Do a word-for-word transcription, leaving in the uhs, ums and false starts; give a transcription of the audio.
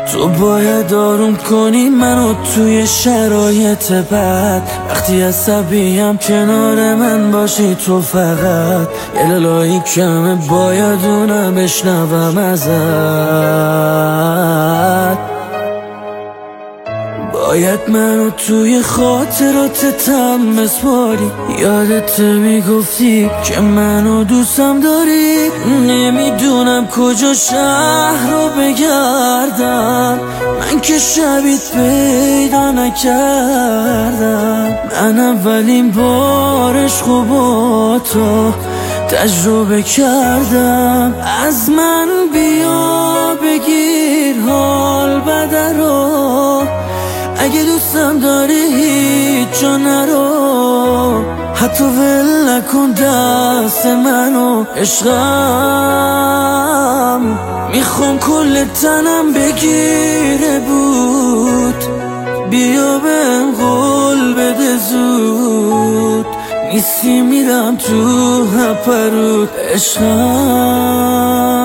تو باید آروم کنی منو توی شرایط بد. وقتی عصبیم کنار من باشی تو فقط. یه لالایی کمه باید اونم بشنوم ازت. باید منو توی خاطراتتم بسپاری. یادت میگفتی که منو دوستم داری. نمیدونم کجا شهر رو بگردم، من که شبیت پیدا نکردم. من اولین بار عشقو با تو تجربه کردم. از من بیا بگیر حال بده رو، اگه دوستم داری هیچ جا نرو. حتی ول نکن دست منو عشقم. میخوام کل تنم بگیره بود. بیا بهم قول بده زود، نیستی میرم تو هپرود عشقم.